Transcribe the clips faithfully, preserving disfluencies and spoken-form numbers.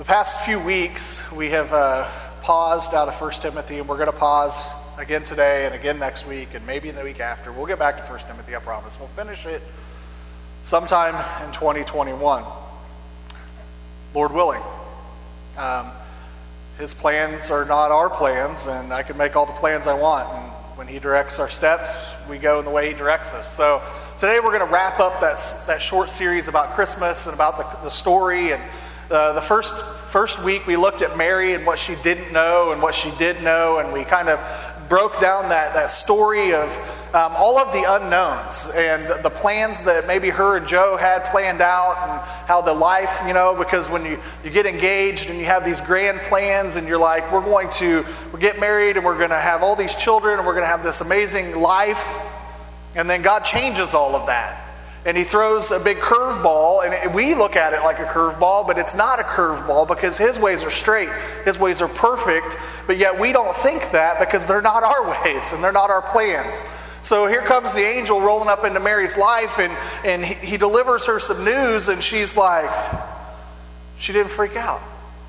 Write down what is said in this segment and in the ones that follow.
The past few weeks, we have uh, paused out of First Timothy, and we're going to pause again today and again next week, and maybe in the week after. We'll get back to First Timothy, I promise. We'll finish it sometime in twenty twenty-one, Lord willing. Um, his plans are not our plans, and I can make all the plans I want, and when he directs our steps, we go in the way he directs us. So today we're going to wrap up that, that short series about Christmas and about the, the story. And uh, the first first week we looked at Mary and what she didn't know and what she did know, and we kind of broke down that, that story of um, all of the unknowns and the plans that maybe her and Joe had planned out, and how the life, you know, because when you, you get engaged and you have these grand plans and you're like, we're going to we get married and we're going to have all these children and we're going to have this amazing life, and then God changes all of that. And he throws a big curveball, and we look at it like a curveball, but it's not a curveball because his ways are straight. His ways are perfect, but yet we don't think that because they're not our ways and they're not our plans. So here comes the angel rolling up into Mary's life, and, and he, he delivers her some news, and she's like, she didn't freak out.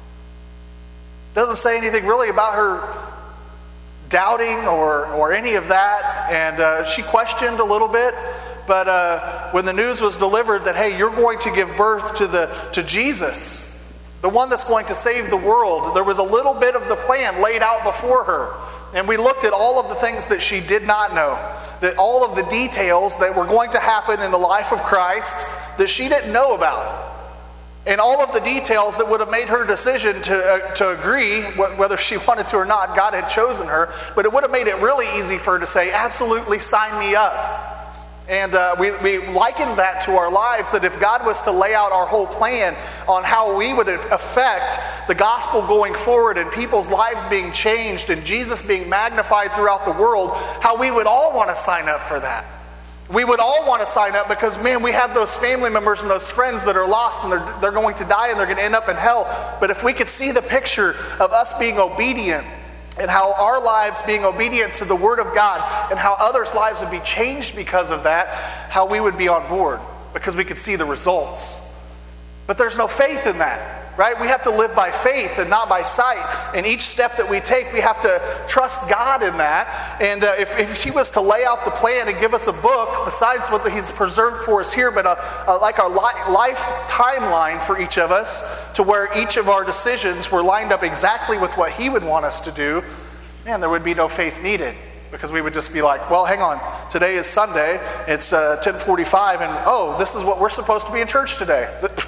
Doesn't say anything really about her doubting or, or any of that, and uh, she questioned a little bit. But uh, when the news was delivered that, hey, you're going to give birth to the to Jesus, the one that's going to save the world, there was a little bit of the plan laid out before her. And we looked at all of the things that she did not know, that all of the details that were going to happen in the life of Christ that she didn't know about. And all of the details that would have made her decision to uh, to agree, wh- whether she wanted to or not. God had chosen her, but it would have made it really easy for her to say, absolutely, sign me up. And uh, we, we likened that to our lives, that if God was to lay out our whole plan on how we would affect the gospel going forward and people's lives being changed and Jesus being magnified throughout the world, how we would all want to sign up for that. We would all want to sign up because, man, we have those family members and those friends that are lost and they're, they're going to die and they're going to end up in hell. But if we could see the picture of us being obedient, and how our lives being obedient to the Word of God, and how others' lives would be changed because of that, how we would be on board because we could see the results. But there's no faith in that, right? We have to live by faith and not by sight. And each step that we take, we have to trust God in that. And uh, if, if He was to lay out the plan and give us a book, besides what He's preserved for us here, but a, a, like our li- life timeline for each of us, to where each of our decisions were lined up exactly with what He would want us to do, man, there would be no faith needed. Because we would just be like, well, hang on, today is Sunday, it's uh, ten forty-five, and oh, this is what we're supposed to be in church today.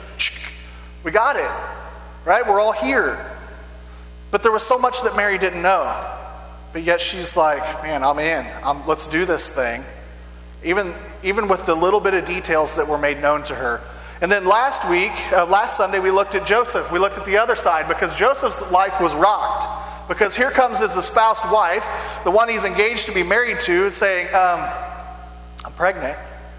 We got it, right? We're all here. But there was so much that Mary didn't know. But yet she's like, man, I'm in. I'm, let's do this thing. Even, even with the little bit of details that were made known to her. And then last week, uh, last Sunday, we looked at Joseph. We looked at the other side because Joseph's life was rocked. Because here comes his espoused wife, the one he's engaged to be married to, saying, um, I'm pregnant.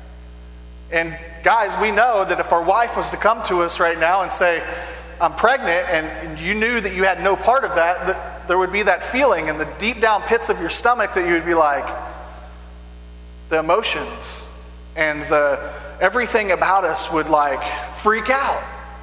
And guys, we know that if our wife was to come to us right now and say, I'm pregnant, and you knew that you had no part of that, that there would be that feeling in the deep down pits of your stomach that you would be like, the emotions and the everything about us would like freak out.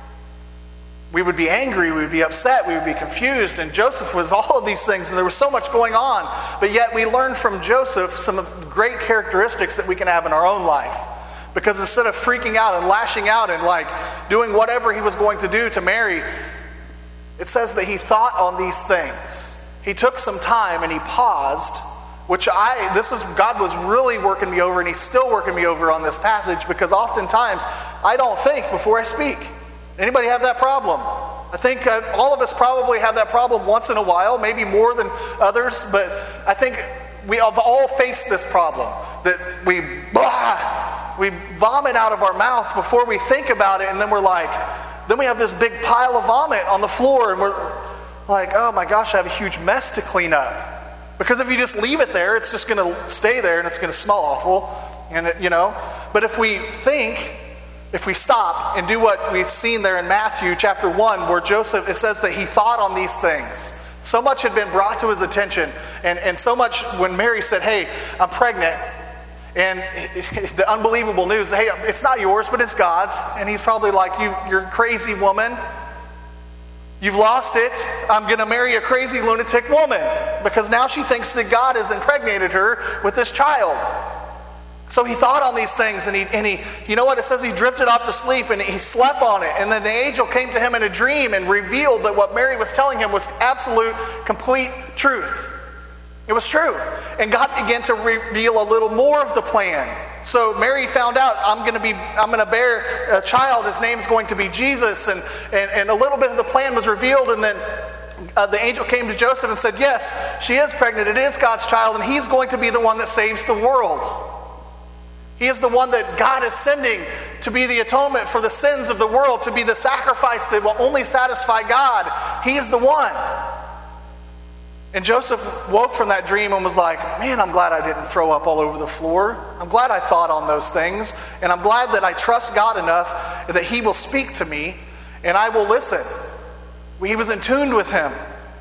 We would be angry, we would be upset, we would be confused, and Joseph was all of these things, and there was so much going on. But yet we learned from Joseph some of the great characteristics that we can have in our own life. Because instead of freaking out and lashing out and like doing whatever he was going to do to Mary, it says that he thought on these things. He took some time and he paused, which I, this is, God was really working me over, and He's still working me over on this passage, because oftentimes I don't think before I speak. Anybody have that problem? I think uh, all of us probably have that problem once in a while, maybe more than others, but I think we have all faced this problem, that we blah, we vomit out of our mouth before we think about it, and then we're like, then we have this big pile of vomit on the floor, and we're like, oh my gosh, I have a huge mess to clean up. Because if you just leave it there, it's just going to stay there and it's going to smell awful, and it, you know. But if we think, if we stop and do what we've seen there in Matthew chapter one, where Joseph, it says that he thought on these things. So much had been brought to his attention, and, and so much when Mary said, hey, I'm pregnant, and the unbelievable news, hey, it's not yours, but it's God's, and he's probably like, you, you're a crazy woman. You've lost it. I'm going to marry a crazy lunatic woman, because now she thinks that God has impregnated her with this child. So he thought on these things, and he, and he, you know what, it says he drifted off to sleep, and he slept on it. And then the angel came to him in a dream and revealed that what Mary was telling him was absolute, complete truth. It was true. And God began to reveal a little more of the plan. So Mary found out, I'm going to be, I'm going to bear a child. His name's going to be Jesus. And, and, and a little bit of the plan was revealed. And then uh, the angel came to Joseph and said, yes, she is pregnant. It is God's child. And he's going to be the one that saves the world. He is the one that God is sending to be the atonement for the sins of the world, to be the sacrifice that will only satisfy God. He's the one. And Joseph woke from that dream and was like, man, I'm glad I didn't throw up all over the floor. I'm glad I thought on those things. And I'm glad that I trust God enough that he will speak to me and I will listen. He was in tune with him.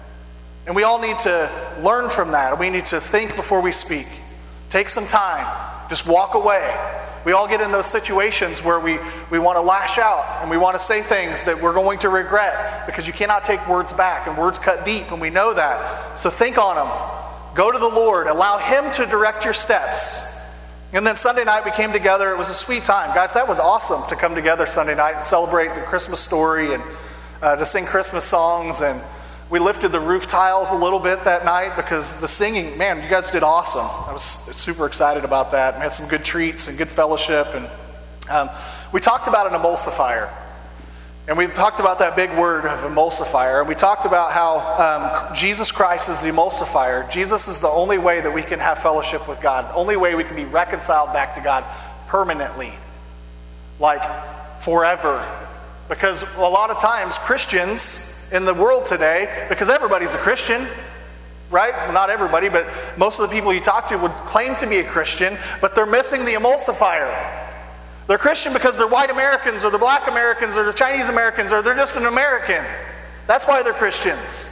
And we all need to learn from that. We need to think before we speak. Take some time. Just walk away. We all get in those situations where we, we want to lash out and we want to say things that we're going to regret, because you cannot take words back, and words cut deep, and we know that. So think on them. Go to the Lord. Allow him to direct your steps. And then Sunday night we came together. It was a sweet time. Guys, that was awesome to come together Sunday night and celebrate the Christmas story and uh, to sing Christmas songs. And we lifted the roof tiles a little bit that night because the singing, man, you guys did awesome. I was super excited about that. We had some good treats and good fellowship. And um, we talked about an emulsifier. And we talked about that big word of emulsifier. And we talked about how um, Jesus Christ is the emulsifier. Jesus is the only way that we can have fellowship with God. The only way we can be reconciled back to God permanently. Like forever. Because a lot of times Christians in the world today, because everybody's a Christian, right? Well, not everybody, but most of the people you talk to would claim to be a Christian, but they're missing the emulsifier. They're Christian because they're white Americans, or they're black Americans, or they're Chinese Americans, or they're just an American. That's why they're Christians.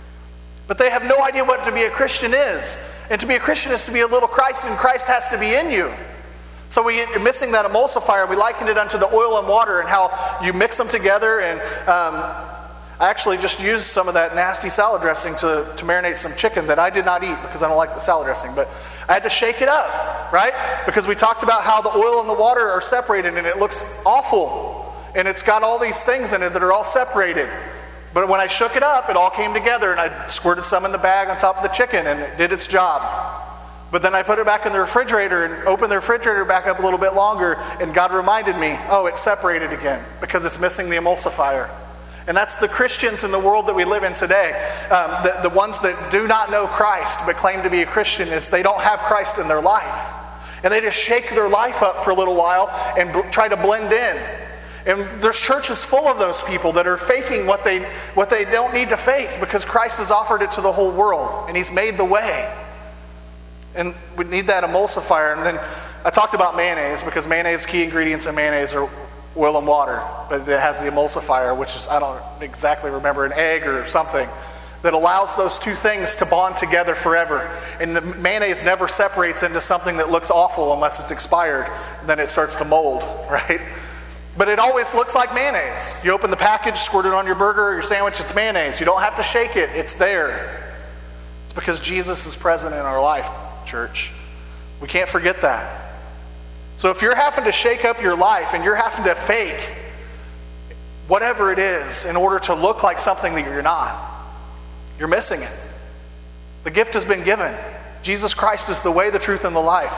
But they have no idea what to be a Christian is. And to be a Christian is to be a little Christ, and Christ has to be in you. So we're missing that emulsifier. We likened it unto the oil and water, and how you mix them together. And um, I actually just used some of that nasty salad dressing to, to marinate some chicken that I did not eat because I don't like the salad dressing. But I had to shake it up, right? Because we talked about how the oil and the water are separated, and it looks awful. And it's got all these things in it that are all separated. But when I shook it up, it all came together, and I squirted some in the bag on top of the chicken, and it did its job. But then I put it back in the refrigerator and opened the refrigerator back up a little bit longer, and God reminded me, oh, it's separated again because it's missing the emulsifier. And that's the Christians in the world that we live in today. Um, the, the ones that do not know Christ but claim to be a Christian, is they don't have Christ in their life. And they just shake their life up for a little while and bl- try to blend in. And there's churches full of those people that are faking what they, what they don't need to fake, because Christ has offered it to the whole world and he's made the way. And we need that emulsifier. And then I talked about mayonnaise, because mayonnaise, key ingredients in mayonnaise are oil and water, but it has the emulsifier, which is, I don't exactly remember, an egg or something that allows those two things to bond together forever. And the mayonnaise never separates into something that looks awful unless it's expired. Then it starts to mold, right? But it always looks like mayonnaise. You open the package, squirt it on your burger or your sandwich, it's mayonnaise. You don't have to shake it, it's there. It's because Jesus is present in our life, church. We can't forget that. So if you're having to shake up your life and you're having to fake whatever it is in order to look like something that you're not, you're missing it. The gift has been given. Jesus Christ is the way, the truth, and the life.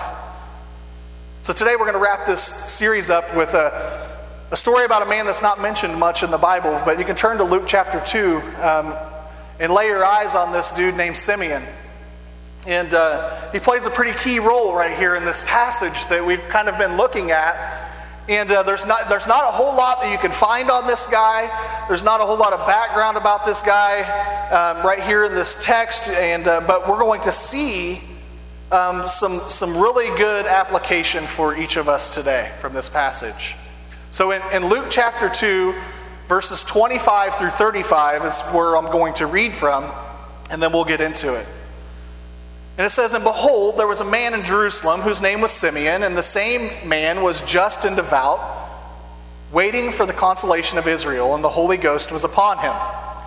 So today we're going to wrap this series up with a, a story about a man that's not mentioned much in the Bible, but you can turn to Luke chapter two um, and lay your eyes on this dude named Simeon. And uh, he plays a pretty key role right here in this passage that we've kind of been looking at. And uh, there's not there's not a whole lot that you can find on this guy. There's not a whole lot of background about this guy um, right here in this text. And uh, but we're going to see um, some some really good application for each of us today from this passage. So in, in Luke chapter two, verses twenty-five through thirty-five is where I'm going to read from, and then we'll get into it. And it says, "And behold, there was a man in Jerusalem whose name was Simeon, and the same man was just and devout, waiting for the consolation of Israel, and the Holy Ghost was upon him.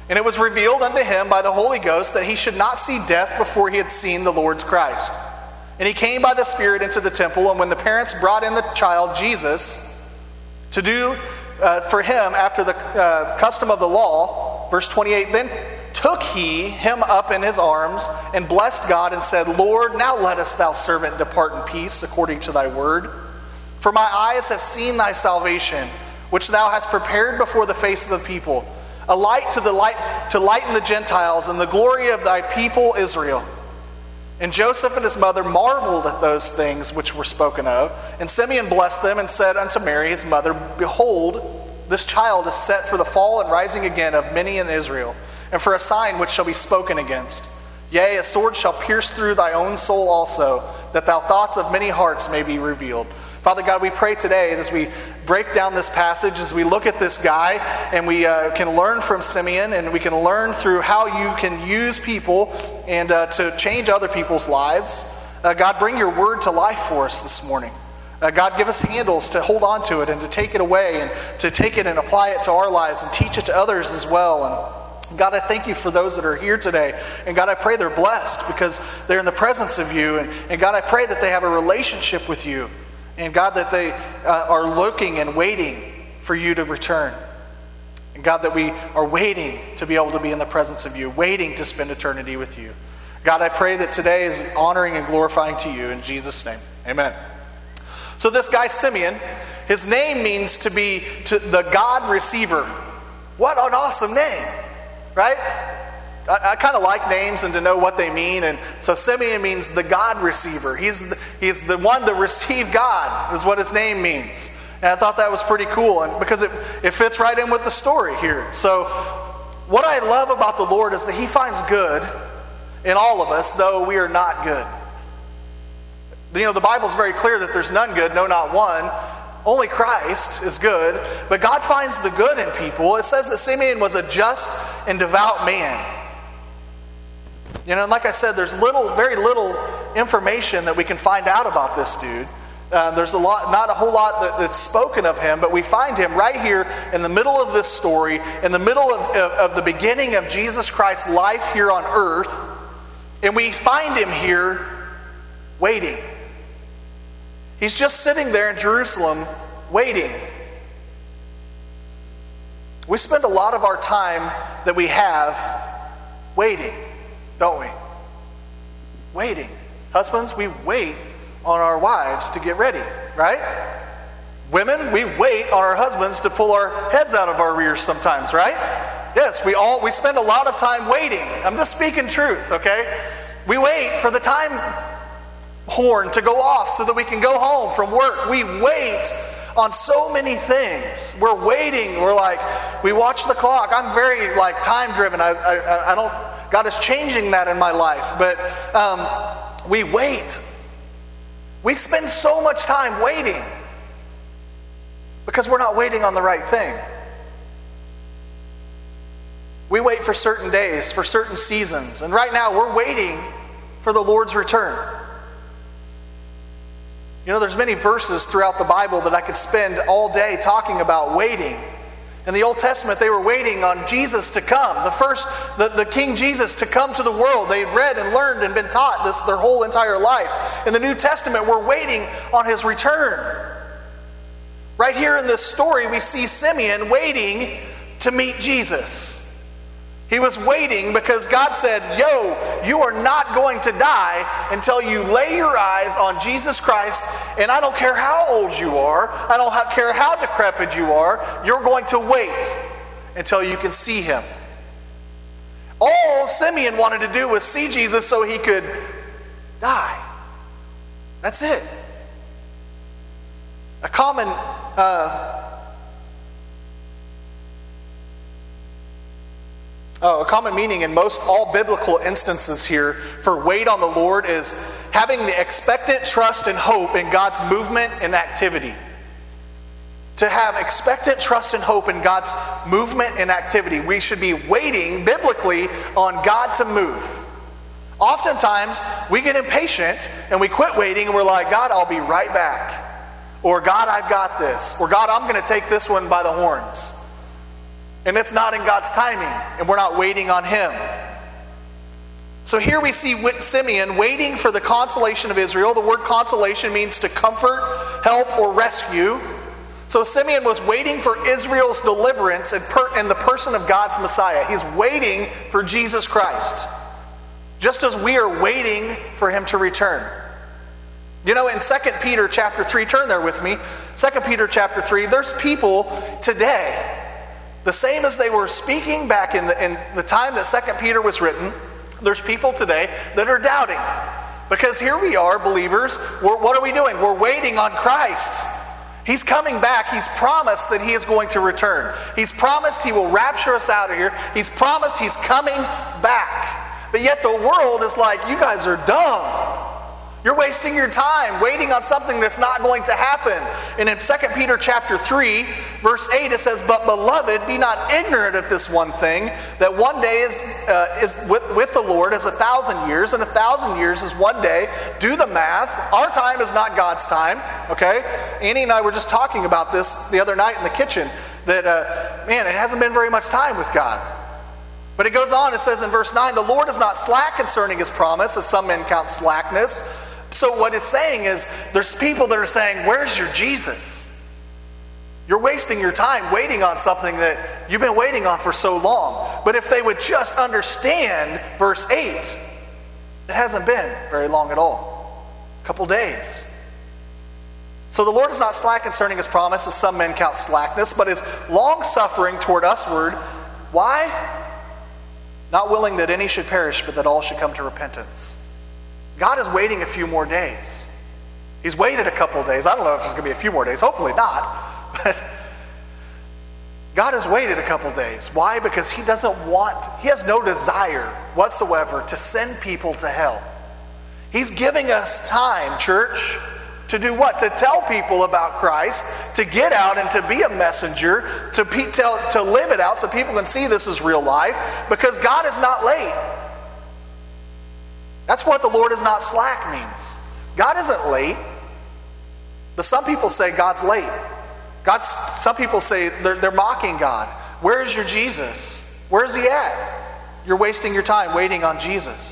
And it was revealed unto him by the Holy Ghost that he should not see death before he had seen the Lord's Christ. And he came by the Spirit into the temple, and when the parents brought in the child Jesus to do uh, for him after the uh, custom of the law, verse twenty-eight, then took he him up in his arms and blessed God and said, Lord, now lettest thou servant depart in peace according to thy word. For my eyes have seen thy salvation, which thou hast prepared before the face of the people, a light to the light to lighten the Gentiles and the glory of thy people Israel. And Joseph and his mother marveled at those things which were spoken of. And Simeon blessed them and said unto Mary his mother, Behold, this child is set for the fall and rising again of many in Israel, and for a sign which shall be spoken against. Yea, a sword shall pierce through thy own soul also, that thou thoughts of many hearts may be revealed. Father God, we pray today as we break down this passage, as we look at this guy, and we uh, can learn from Simeon, and we can learn through how you can use people and uh, to change other people's lives. Uh, God, bring your word to life for us this morning. Uh, God, give us handles to hold on to it and to take it away and to take it and apply it to our lives and teach it to others as well. And God, I thank you for those that are here today. And God, I pray they're blessed because they're in the presence of you. And, and God, I pray that they have a relationship with you. And God, that they uh, are looking and waiting for you to return. And God, that we are waiting to be able to be in the presence of you, waiting to spend eternity with you. God, I pray that today is honoring and glorifying to you in Jesus' name. Amen. So this guy Simeon, his name means to be to the God receiver. What an awesome name, right? I, I kind of like names and to know what they mean. And so Simeon means the God receiver. He's the, he's the one to receive God is what his name means. And I thought that was pretty cool, and because it, it fits right in with the story here. So what I love about the Lord is that he finds good in all of us, though we are not good. You know, the Bible's very clear that there's none good, no, not one. Only Christ is good, but God finds the good in people. It says that Simeon was a just and devout man. You know, and like I said, there's little, very little information that we can find out about this dude. Uh, there's a lot, not a whole lot that, that's spoken of him, but we find him right here in the middle of this story, in the middle of, of, of the beginning of Jesus Christ's life here on earth, and we find him here waiting. He's just sitting there in Jerusalem waiting. We spend a lot of our time that we have waiting, don't we? Waiting. Husbands, we wait on our wives to get ready, right? Women, we wait on our husbands to pull our heads out of our rears sometimes, right? Yes, we all we spend a lot of time waiting. I'm just speaking truth, okay? We wait for the time horn to go off so that we can go home from work. We wait on so many things. We're waiting. We're like, we watch the clock. I'm very like time driven. I, I, I don't, God is changing that in my life. But um, we wait. We spend so much time waiting because we're not waiting on the right thing. We wait for certain days, for certain seasons. And right now we're waiting for the Lord's return. You know, there's many verses throughout the Bible that I could spend all day talking about waiting. In the Old Testament, they were waiting on Jesus to come. The first, the, the King Jesus to come to the world. They had read and learned and been taught this their whole entire life. In the New Testament, we're waiting on his return. Right here in this story, we see Simeon waiting to meet Jesus. He was waiting because God said, yo, you are not going to die until you lay your eyes on Jesus Christ, and I don't care how old you are, I don't care how decrepit you are, you're going to wait until you can see him. All Simeon wanted to do was see Jesus so he could die. That's it. A common uh, Oh, a common meaning in most all biblical instances here for wait on the Lord is having the expectant trust and hope in God's movement and activity. To have expectant trust and hope in God's movement and activity. We should be waiting biblically on God to move. Oftentimes, we get impatient and we quit waiting and we're like, God, I'll be right back. Or God, I've got this. Or God, I'm going to take this one by the horns. And it's not in God's timing, and we're not waiting on him. So here we see Simeon waiting for the consolation of Israel. The word consolation means to comfort, help, or rescue. So Simeon was waiting for Israel's deliverance in, per- in the person of God's Messiah. He's waiting for Jesus Christ, just as we are waiting for him to return. You know, in Second Peter chapter three, turn there with me. Second Peter chapter three, there's people today, the same as they were speaking back in the, in the time that Second Peter was written, there's people today that are doubting. Because here we are, believers, we're, what are we doing? We're waiting on Christ. He's coming back. He's promised that he is going to return. He's promised he will rapture us out of here. He's promised he's coming back. But yet the world is like, you guys are dumb. You're wasting your time waiting on something that's not going to happen. And in Second Peter chapter three, verse eight, it says, "But beloved, be not ignorant of this one thing, that one day is uh, is with, with the Lord is a thousand years, and a thousand years is one day." Do the math. Our time is not God's time, okay? Annie and I were just talking about this the other night in the kitchen, that, uh, man, it hasn't been very much time with God. But it goes on, it says in verse nine, "The Lord is not slack concerning his promise, as some men count slackness." So what it's saying is, there's people that are saying, where's your Jesus? You're wasting your time waiting on something that you've been waiting on for so long. But if they would just understand verse eight, it hasn't been very long at all. A couple days. So the Lord is not slack concerning his promise, as some men count slackness, but is long-suffering toward usward. Why? Not willing that any should perish, but that all should come to repentance. God is waiting a few more days. He's waited a couple days. I don't know if it's going to be a few more days. Hopefully not. But God has waited a couple days. Why? Because he doesn't want, he has no desire whatsoever to send people to hell. He's giving us time, church, to do what? To tell people about Christ, to get out and to be a messenger, to, pe- tell, to live it out so people can see this is real life, because God is not late. That's what the Lord is not slack means. God isn't late. But some people say God's late. God's, some people say they're, they're mocking God. Where is your Jesus? Where is he at? You're wasting your time waiting on Jesus.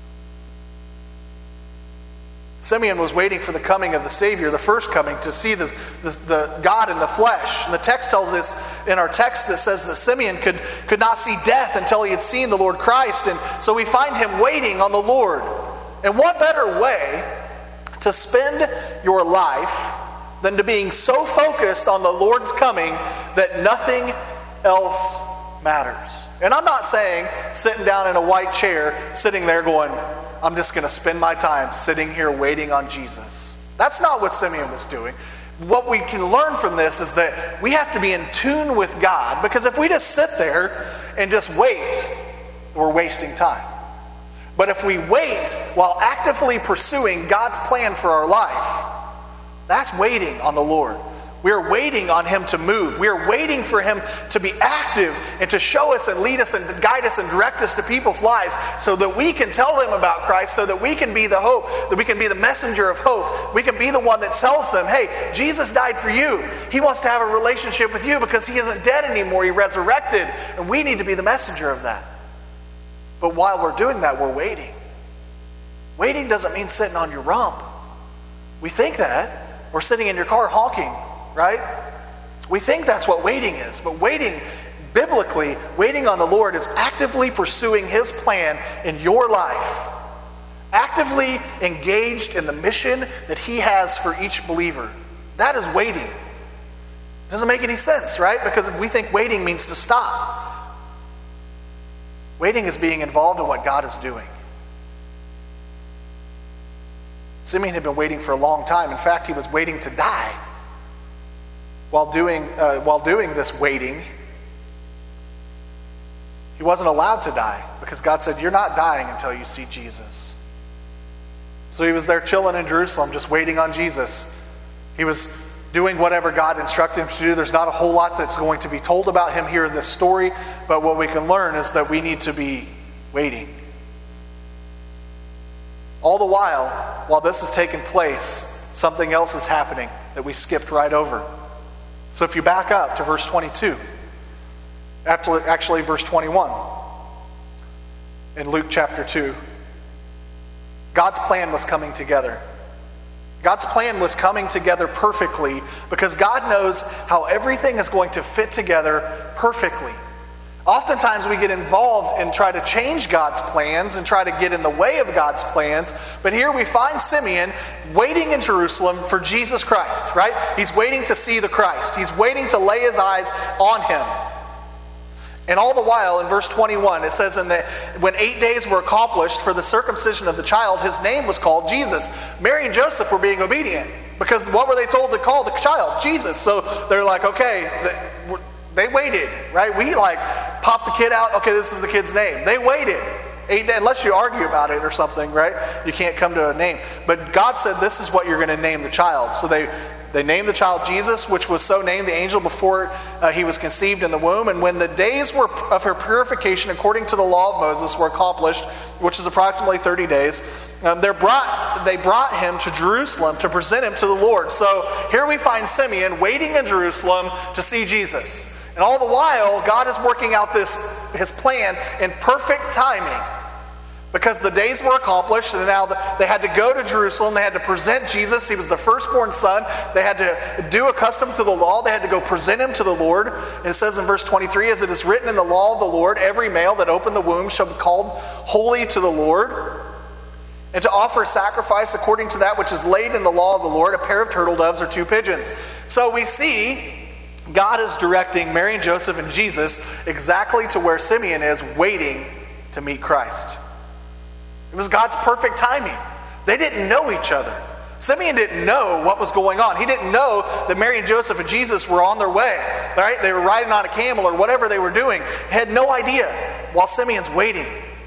Simeon was waiting for the coming of the Savior, the first coming, to see the, the, the God in the flesh. And the text tells us, in our text that says that Simeon could, could not see death until he had seen the Lord Christ. And so we find him waiting on the Lord. And what better way to spend your life than to being so focused on the Lord's coming that nothing else matters? And I'm not saying sitting down in a white chair, sitting there going, I'm just going to spend my time sitting here waiting on Jesus. That's not what Simeon was doing. What we can learn from this is that we have to be in tune with God, because if we just sit there and just wait, we're wasting time. But if we wait while actively pursuing God's plan for our life, that's waiting on the Lord. We are waiting on him to move. We are waiting for him to be active and to show us and lead us and guide us and direct us to people's lives so that we can tell them about Christ, so that we can be the hope, that we can be the messenger of hope. We can be the one that tells them, hey, Jesus died for you. He wants to have a relationship with you because he isn't dead anymore. He resurrected, and we need to be the messenger of that. But while we're doing that, we're waiting. Waiting doesn't mean sitting on your rump. We think that. Or sitting in your car honking. Right? We think that's what waiting is, but waiting, biblically, waiting on the Lord is actively pursuing his plan in your life. Actively engaged in the mission that he has for each believer. That is waiting. Doesn't make any sense, right? Because we think waiting means to stop. Waiting is being involved in what God is doing. Simeon had been waiting for a long time. In fact, he was waiting to die. While doing, uh, while doing this waiting, he wasn't allowed to die because God said, you're not dying until you see Jesus. So he was there chilling in Jerusalem, just waiting on Jesus. He was doing whatever God instructed him to do. There's not a whole lot that's going to be told about him here in this story, but what we can learn is that we need to be waiting. All the while, while this is taking place, something else is happening that we skipped right over. So if you back up to verse twenty-two, Actually, actually verse twenty-one in Luke chapter two. God's plan was coming together. God's plan was coming together perfectly because God knows how everything is going to fit together perfectly. Oftentimes we get involved and try to change God's plans and try to get in the way of God's plans. But here we find Simeon waiting in Jerusalem for Jesus Christ, right? He's waiting to see the Christ. He's waiting to lay his eyes on him. And all the while, in verse twenty-one, it says, "And when eight days were accomplished for the circumcision of the child, his name was called Jesus." Mary and Joseph were being obedient because what were they told to call the child? Jesus. So they're like, okay, they waited, right? We like pop the kid out. Okay, this is the kid's name. They waited. Eight days, unless you argue about it or something, right? You can't come to a name. But God said, this is what you're going to name the child. So they They named the child Jesus, which was so named the angel before uh, he was conceived in the womb. And when the days were of her purification according to the law of Moses were accomplished, which is approximately thirty days, um, they brought they brought him to Jerusalem to present him to the Lord. So here we find Simeon waiting in Jerusalem to see Jesus. And all the while, God is working out this his plan in perfect timing. Because the days were accomplished, and now they had to go to Jerusalem. They had to present Jesus. He was the firstborn son. They had to do accustomed to the law. They had to go present him to the Lord. And it says in verse twenty-three, "As it is written in the law of the Lord, every male that opened the womb shall be called holy to the Lord. And to offer sacrifice according to that which is laid in the law of the Lord, a pair of turtle doves or two pigeons." So we see God is directing Mary and Joseph and Jesus exactly to where Simeon is, waiting to meet Christ. It was God's perfect timing. They didn't know each other. Simeon didn't know what was going on. He didn't know that Mary and Joseph and Jesus were on their way. Right? They were riding on a camel or whatever they were doing. He had no idea while Simeon's waiting.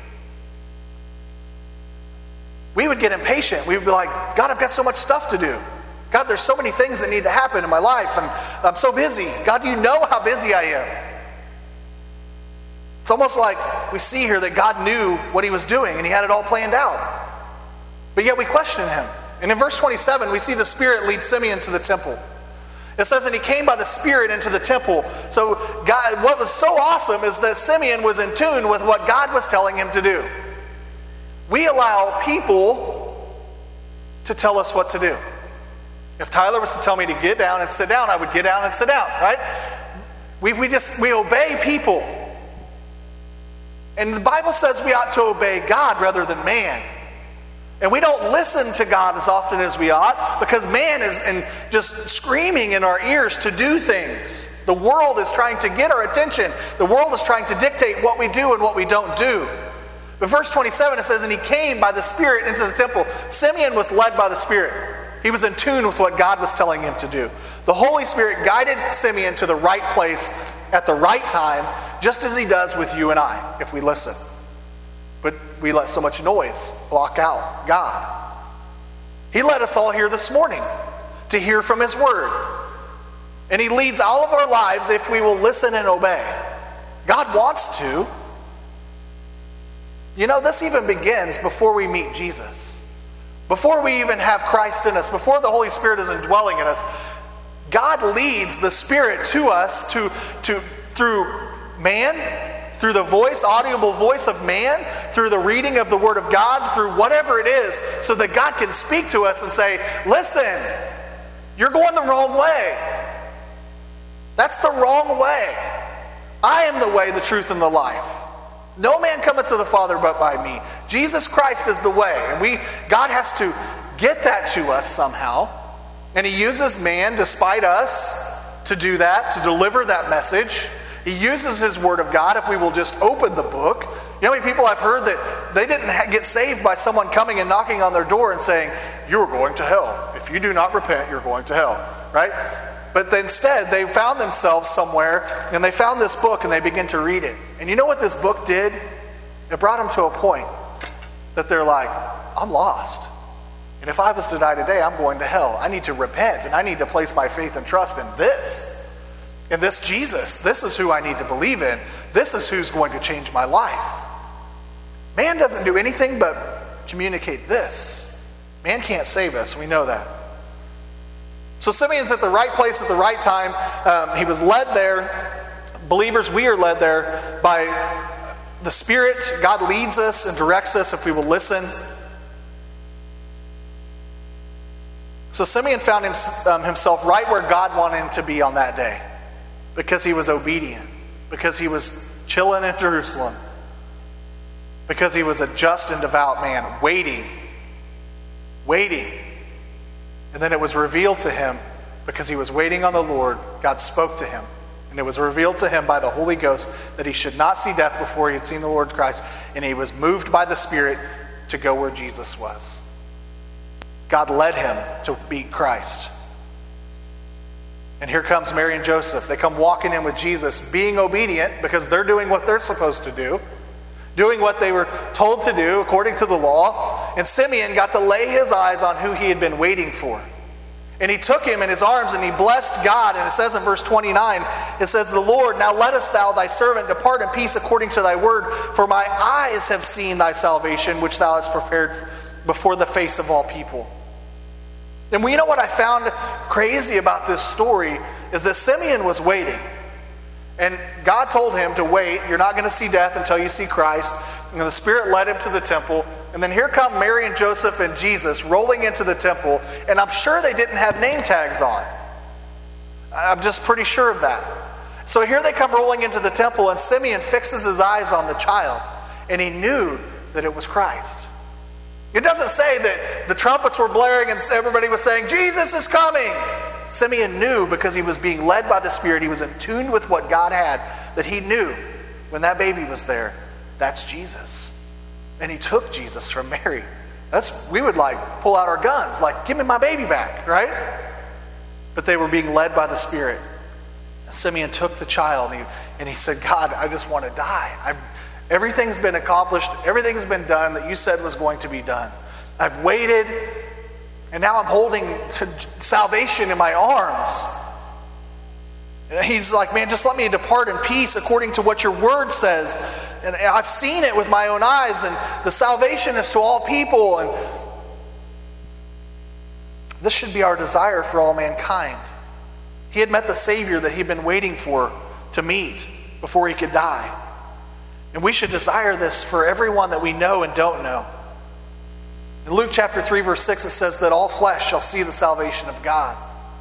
We would get impatient. We would be like, God, I've got so much stuff to do. God, there's so many things that need to happen in my life, and I'm so busy. God, you know how busy I am. It's almost like we see here that God knew what he was doing and he had it all planned out. But yet we question him. And in verse twenty-seven, we see the Spirit lead Simeon to the temple. It says, "And he came by the Spirit into the temple." So God, what was so awesome is that Simeon was in tune with what God was telling him to do. We allow people to tell us what to do. If Tyler was to tell me to get down and sit down, I would get down and sit down, right? We, we just, we obey people. And the Bible says we ought to obey God rather than man. And we don't listen to God as often as we ought because man is in just screaming in our ears to do things. The world is trying to get our attention. The world is trying to dictate what we do and what we don't do. But verse twenty-seven, it says, "And he came by the Spirit into the temple." Simeon was led by the Spirit. He was in tune with what God was telling him to do. The Holy Spirit guided Simeon to the right place at the right time, just as he does with you and I, if we listen. But we let so much noise block out God. He led us all here this morning to hear from his word. And he leads all of our lives if we will listen and obey. God wants to. You know, this even begins before we meet Jesus. Before we even have Christ in us, before the Holy Spirit is indwelling in us, God leads the Spirit to us to, to, through man, through the voice, audible voice of man, through the reading of the Word of God, through whatever it is, so that God can speak to us and say, listen, you're going the wrong way. That's the wrong way. I am the way, the truth, and the life. No man cometh to the Father but by me. Jesus Christ is the way. And we, God has to get that to us somehow. And he uses man, despite us, to do that, to deliver that message. He uses his word of God if we will just open the book. You know how many people I've heard that they didn't get saved by someone coming and knocking on their door and saying, you're going to hell. If you do not repent, you're going to hell. Right? But instead, they found themselves somewhere and they found this book and they began to read it. And you know what this book did? It brought them to a point that they're like, I'm lost. And if I was to die today, I'm going to hell. I need to repent and I need to place my faith and trust in this. In this Jesus. This is who I need to believe in. This is who's going to change my life. Man doesn't do anything but communicate this. Man can't save us. We know that. So Simeon's at the right place at the right time. Um, he was led there. believers, we are led there by the Spirit. God leads us and directs us if we will listen. So Simeon found him, um, himself right where God wanted him to be on that day, because he was obedient, because he was chilling in Jerusalem, because he was a just and devout man, waiting, waiting. And then it was revealed to him, because he was waiting on the Lord, God spoke to him. And it was revealed to him by the Holy Ghost that he should not see death before he had seen the Lord Christ. And he was moved by the Spirit to go where Jesus was. God led him to meet Christ. And here comes Mary and Joseph. They come walking in with Jesus, being obedient because they're doing what they're supposed to do, doing what they were told to do according to the law. And Simeon got to lay his eyes on who he had been waiting for. And he took him in his arms and he blessed God. And it says in verse twenty-nine, it says, "The Lord, now lettest thou thy servant depart in peace according to thy word, for my eyes have seen thy salvation, which thou hast prepared before the face of all people." And we know what I found crazy about this story is that Simeon was waiting. And God told him to wait. You're not going to see death until you see Christ. And the Spirit led him to the temple. And then here come Mary and Joseph and Jesus rolling into the temple. And I'm sure they didn't have name tags on. I'm just pretty sure of that. So here they come rolling into the temple, and Simeon fixes his eyes on the child. And he knew that it was Christ. It doesn't say that the trumpets were blaring and everybody was saying, "Jesus is coming." Simeon knew, because he was being led by the Spirit. He was in tune with what God had, that he knew when that baby was there, that's Jesus. And he took Jesus from Mary. That's, we would like pull out our guns, like, "Give me my baby back," right? But they were being led by the Spirit. And Simeon took the child and he, and he said, "God, I just want to die. I've, everything's been accomplished. Everything's been done that you said was going to be done. I've waited, and now I'm holding salvation in my arms." And he's like, "Man, just let me depart in peace according to what your word says. And I've seen it with my own eyes, and the salvation is to all people. And this should be our desire for all mankind." He had met the Savior that he'd been waiting for to meet before he could die. And we should desire this for everyone that we know and don't know. In Luke chapter three, verse six, it says that all flesh shall see the salvation of God.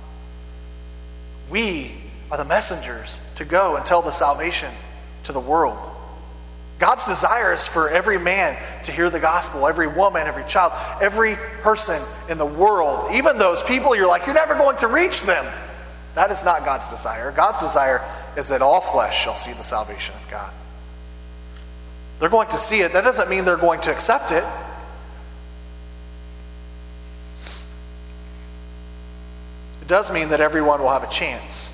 We are the messengers to go and tell the salvation to the world. God's desire is for every man to hear the gospel, every woman, every child, every person in the world, even those people you're like, you're never going to reach them. That is not God's desire. God's desire is that all flesh shall see the salvation of God. They're going to see it. That doesn't mean they're going to accept it. It does mean that everyone will have a chance.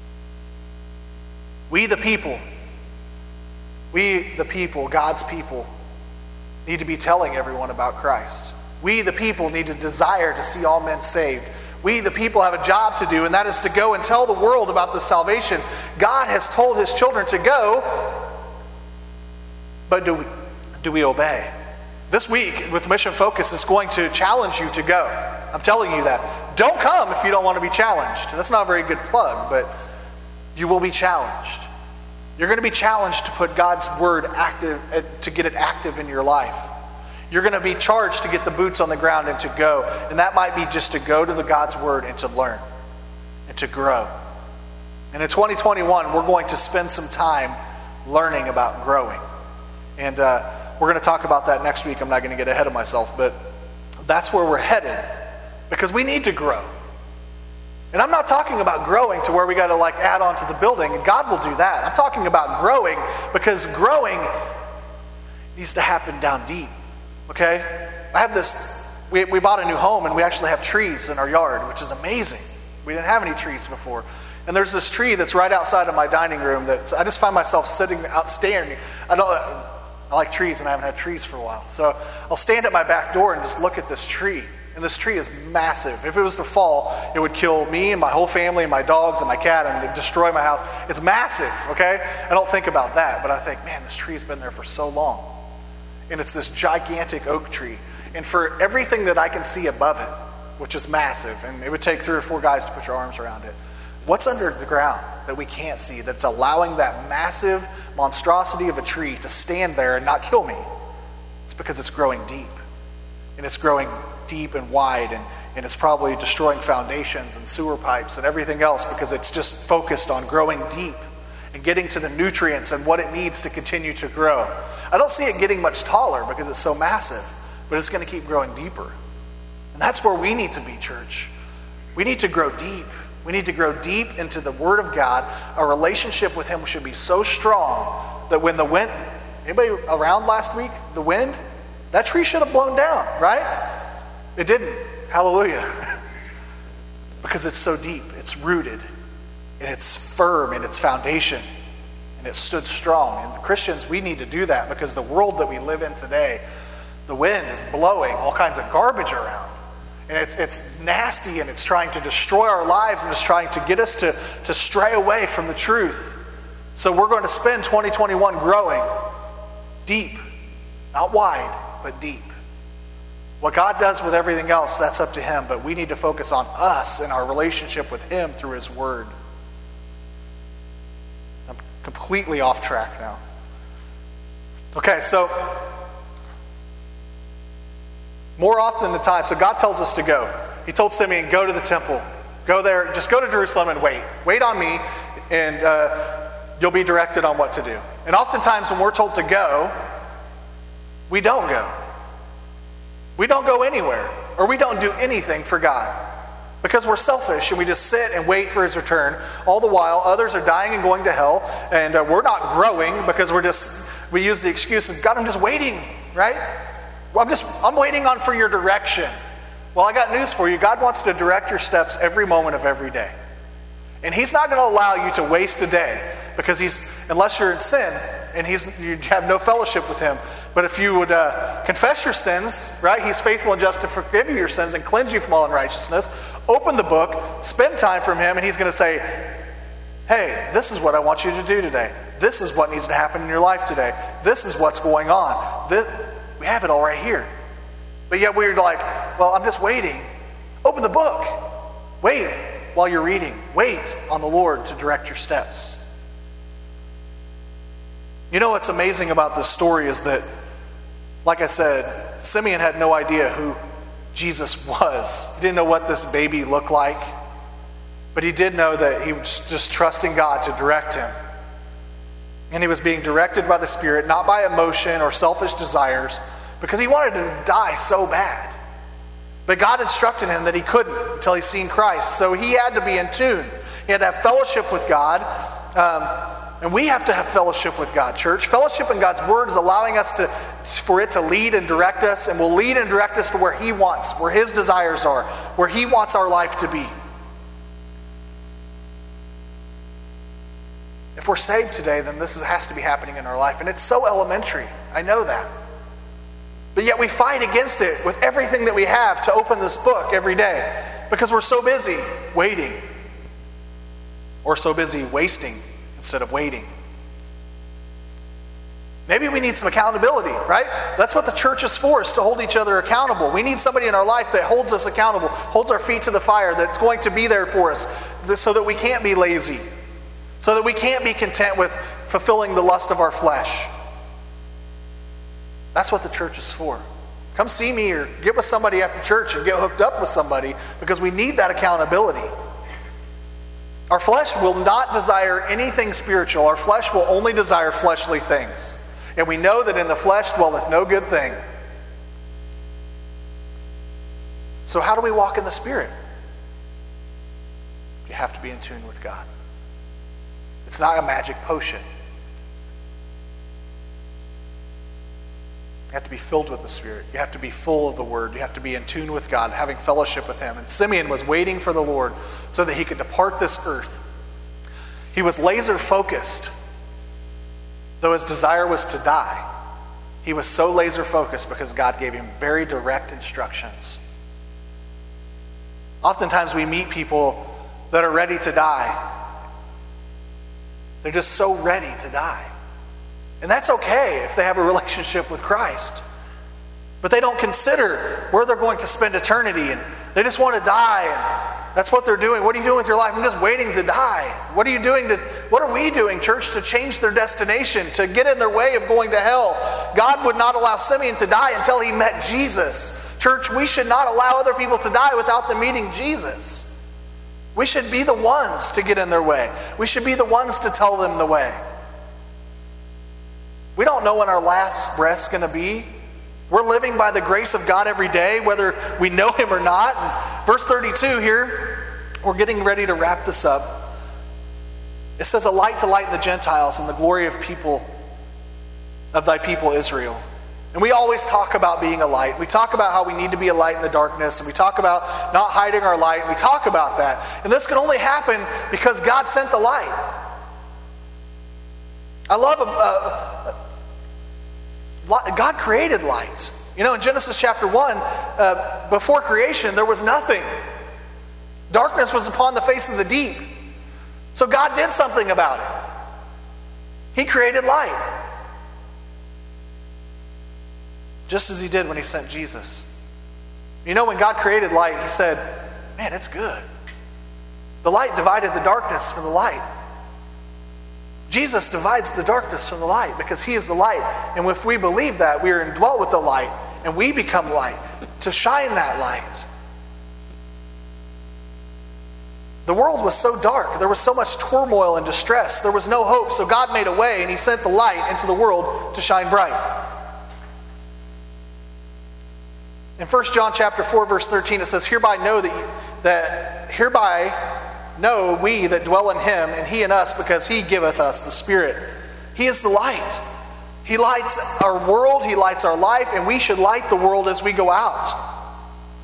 We the people, we the people, God's people, need to be telling everyone about Christ. We the people need to desire to see all men saved. We the people have a job to do, and that is to go and tell the world about the salvation. God has told his children to go, but do we, do we obey? This week with Mission Focus is going to challenge you to go. I'm telling you that. Don't come if you don't want to be challenged. That's not a very good plug, but you will be challenged. You're going to be challenged to put God's word active, to get it active in your life. You're going to be charged to get the boots on the ground and to go. And that might be just to go to the God's word and to learn and to grow. And in twenty twenty-one, we're going to spend some time learning about growing. And uh, we're going to talk about that next week. I'm not going to get ahead of myself, but that's where we're headed because we need to grow. And I'm not talking about growing to where we got to like add on to the building, and God will do that. I'm talking about growing because growing needs to happen down deep, okay? I have this, we, we bought a new home and we actually have trees in our yard, which is amazing. We didn't have any trees before. And there's this tree that's right outside of my dining room that I just find myself sitting out staring. I don't, I like trees and I haven't had trees for a while. So I'll stand at my back door and just look at this tree. And this tree is massive. If it was to fall, it would kill me and my whole family and my dogs and my cat and it'd destroy my house. It's massive, okay? I don't think about that, but I think, man, this tree's been there for so long. And it's this gigantic oak tree. And for everything that I can see above it, which is massive, and it would take three or four guys to put your arms around it, what's under the ground? that we can't see that's allowing that massive monstrosity of a tree to stand there and not kill me? It's because it's growing deep. And it's growing deep and wide, and, and it's probably destroying foundations and sewer pipes and everything else because it's just focused on growing deep and getting to the nutrients and what it needs to continue to grow. I don't see it getting much taller because it's so massive, but it's going to keep growing deeper. And that's where we need to be, church. We need to grow deep. We need to grow deep into the Word of God. Our relationship with Him should be so strong that when the wind, anybody around last week, the wind, that tree should have blown down, right? It didn't. Hallelujah. Because it's so deep, it's rooted, and it's firm in its foundation, and it stood strong. And Christians, we need to do that because the world that we live in today, the wind is blowing all kinds of garbage around. And it's it's nasty, and it's trying to destroy our lives, and it's trying to get us to, to stray away from the truth. So we're going to spend twenty twenty-one growing deep, not wide, but deep. What God does with everything else, that's up to Him, but we need to focus on us and our relationship with Him through His Word. I'm completely off track now. Okay, so more often than time, so God tells us to go. He told Simeon, go to the temple. Go there, just go to Jerusalem and wait. Wait on me, and uh, you'll be directed on what to do. And oftentimes when we're told to go, we don't go. We don't go anywhere, or we don't do anything for God because we're selfish and we just sit and wait for His return. All the while, others are dying and going to hell, and uh, we're not growing because we're just, we use the excuse of, God, I'm just waiting, right? Well, I'm just, I'm waiting on for your direction. Well, I got news for you. God wants to direct your steps every moment of every day. And He's not going to allow you to waste a day because He's, unless you're in sin and He's, you have no fellowship with Him. But if you would uh, confess your sins, right, He's faithful and just to forgive you your sins and cleanse you from all unrighteousness. Open the book, spend time from Him, and He's going to say, hey, this is what I want you to do today. This is what needs to happen in your life today. This is what's going on. This, we have it all right here. But yet we're like, well, I'm just waiting. Open the book. Wait while you're reading. Wait on the Lord to direct your steps. You know what's amazing about this story is that, like I said, Simeon had no idea who Jesus was. He didn't know what this baby looked like. But he did know that he was just trusting God to direct him. And he was being directed by the Spirit, not by emotion or selfish desires, because he wanted to die so bad. But God instructed him that he couldn't until he's seen Christ. So he had to be in tune. He had to have fellowship with God. Um, and we have to have fellowship with God, church. Fellowship in God's Word is allowing us to, for it to lead and direct us, and will lead and direct us to where He wants, where His desires are, where He wants our life to be. If we're saved today, then this has to be happening in our life. And it's so elementary. I know that. But yet we fight against it with everything that we have to open this book every day because we're so busy waiting, or so busy wasting instead of waiting. Maybe we need some accountability, right? That's what the church is for, is to hold each other accountable. We need somebody in our life that holds us accountable, holds our feet to the fire, that's going to be there for us so that we can't be lazy, so that we can't be content with fulfilling the lust of our flesh. That's what the church is for. Come see me or get with somebody after church and get hooked up with somebody because we need that accountability. Our flesh will not desire anything spiritual. Our flesh will only desire fleshly things. And we know that in the flesh dwelleth no good thing. So how do we walk in the Spirit? You have to be in tune with God. It's not a magic potion. You have to be filled with the Spirit. You have to be full of the Word. You have to be in tune with God, having fellowship with Him. And Simeon was waiting for the Lord so that he could depart this earth. He was laser focused. Though his desire was to die, he was so laser focused because God gave him very direct instructions. Oftentimes we meet people that are ready to die. They're just so ready to die. And that's okay if they have a relationship with Christ. But they don't consider where they're going to spend eternity, and they just want to die. That's what they're doing. What are you doing with your life? I'm just waiting to die. What are you doing to, what are we doing, church, to change their destination, to get in their way of going to hell? God would not allow Simeon to die until he met Jesus. Church, we should not allow other people to die without them meeting Jesus. We should be the ones to get in their way. We should be the ones to tell them the way. We don't know when our last breath's going to be. We're living by the grace of God every day, whether we know him or not. And verse thirty-two here, we're getting ready to wrap this up. It says, a light to lighten the Gentiles and the glory of people, of thy people Israel. And we always talk about being a light. We talk about how we need to be a light in the darkness, and we talk about not hiding our light, and we talk about that. And this can only happen because God sent the light. I love uh, God created light. You know, in Genesis chapter one, uh, before creation, there was nothing. Darkness was upon the face of the deep. So God did something about it. He created light. Just as he did when he sent Jesus. You know, when God created light, he said, man, it's good. The light divided the darkness from the light. Jesus divides the darkness from the light because he is the light. And if we believe that, we are indwelt with the light and we become light to shine that light. The world was so dark. There was so much turmoil and distress. There was no hope. So God made a way and he sent the light into the world to shine bright. In First John chapter four, verse thirteen, it says, Hereby know that, that hereby know we that dwell in him, and he in us, because he giveth us the Spirit. He is the light. He lights our world, he lights our life, and we should light the world as we go out.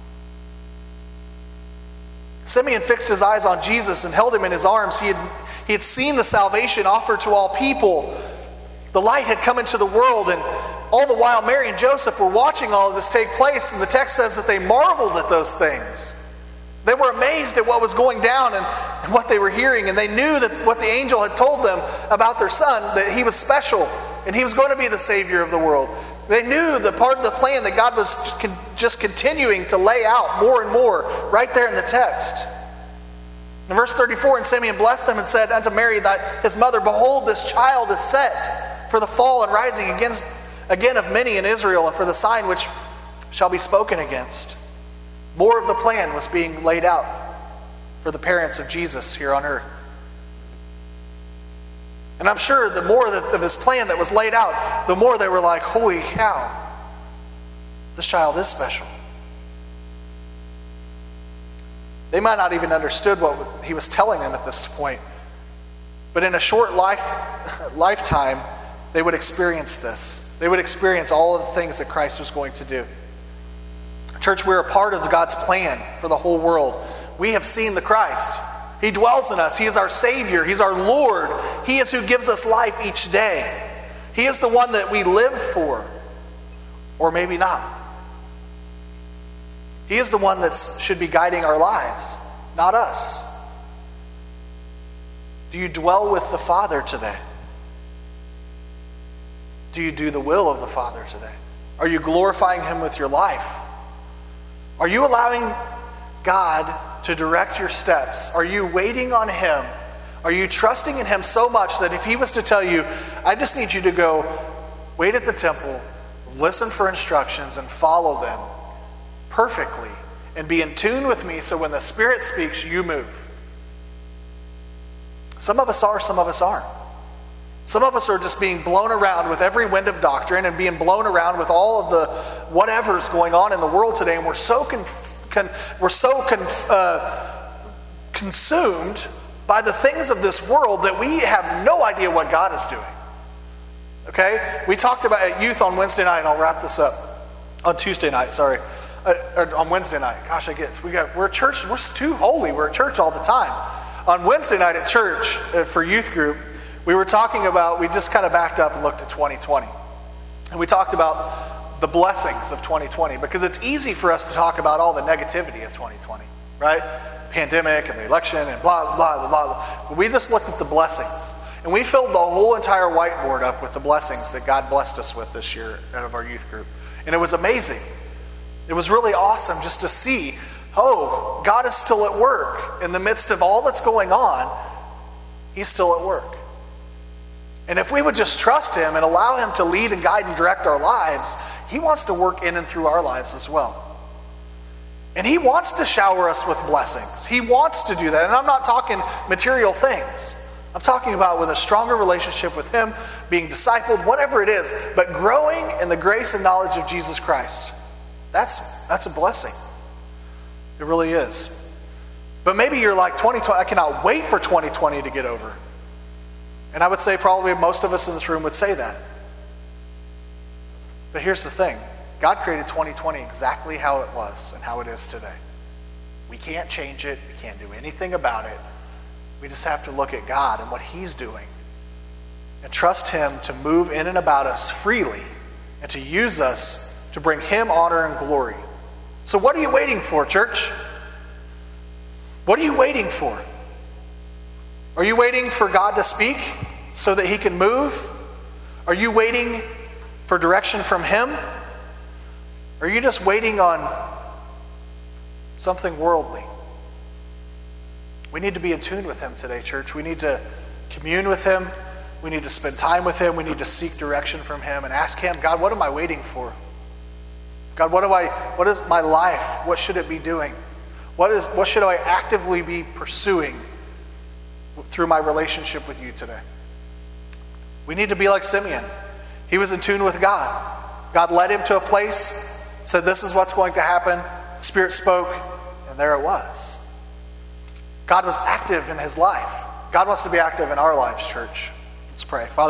Simeon fixed his eyes on Jesus and held him in his arms. He had, he had seen the salvation offered to all people. The light had come into the world, and all the while Mary and Joseph were watching all of this take place, and the text says that they marveled at those things. They were amazed at what was going down and, and what they were hearing, and they knew that what the angel had told them about their son, that he was special, and he was going to be the Savior of the world. They knew the part of the plan that God was just continuing to lay out more and more right there in the text. In verse thirty-four, and Simeon blessed them and said unto Mary, his mother, Behold, this child is set for the fall and rising against again of many in Israel, and for the sign which shall be spoken against. More of the plan was being laid out for the parents of Jesus here on earth. And I'm sure the more that, of this plan that was laid out, the more they were like, holy cow, this child is special. They might not even understood what he was telling them at this point. But in a short life, lifetime, they would experience this. They would experience all of the things that Christ was going to do. Church, we're a part of God's plan for the whole world. We have seen the Christ. He dwells in us. He is our Savior. He's our Lord. He is who gives us life each day. He is the one that we live for. Or maybe not. He is the one that should be guiding our lives, not us. Do you dwell with the Father today? Do you do the will of the Father today? Are you glorifying him with your life? Are you allowing God to direct your steps? Are you waiting on him? Are you trusting in him so much that if he was to tell you, I just need you to go wait at the temple, listen for instructions, and follow them perfectly, and be in tune with me so when the Spirit speaks, you move? Some of us are, some of us aren't. Some of us are just being blown around with every wind of doctrine and being blown around with all of the whatever's going on in the world today, and we're so conf- con- we're so conf- uh, consumed by the things of this world that we have no idea what God is doing. Okay? We talked about at youth on Wednesday night, and I'll wrap this up. On Tuesday night, sorry. Uh, or on Wednesday night. Gosh, I get we got we're a church, we're too holy. We're at church all the time. On Wednesday night at church uh, for youth group, we were talking about, we just kind of backed up and looked at twenty twenty. And we talked about the blessings of twenty twenty, because it's easy for us to talk about all the negativity of twenty twenty, right? Pandemic and the election and blah, blah, blah, blah. But we just looked at the blessings. And we filled the whole entire whiteboard up with the blessings that God blessed us with this year out of our youth group. And it was amazing. It was really awesome just to see oh, God is still at work. In the midst of all that's going on, he's still at work. And if we would just trust him and allow him to lead and guide and direct our lives, he wants to work in and through our lives as well. And he wants to shower us with blessings. He wants to do that. And I'm not talking material things. I'm talking about with a stronger relationship with him, being discipled, whatever it is, but growing in the grace and knowledge of Jesus Christ. That's, that's a blessing. It really is. But maybe you're like, twenty twenty, I cannot wait for twenty twenty to get over. And I would say probably most of us in this room would say that. But here's the thing. God created twenty twenty exactly how it was and how it is today. We can't change it. We can't do anything about it. We just have to look at God and what he's doing and trust him to move in and about us freely and to use us to bring him honor and glory. So what are you waiting for, church? What are you waiting for? Are you waiting for God to speak so that he can move? Are you waiting for direction from him? Or are you just waiting on something worldly? We need to be in tune with him today, church. We need to commune with him. We need to spend time with him. We need to seek direction from him and ask him, God, what am I waiting for? God, what do I, what is my life? What should it be doing? What is, what should I actively be pursuing through my relationship with you today? We need to be like Simeon. He was in tune with God. God led him to a place, said this is what's going to happen. The Spirit spoke, and there it was. God was active in his life. God wants to be active in our lives, church. Let's pray. Father,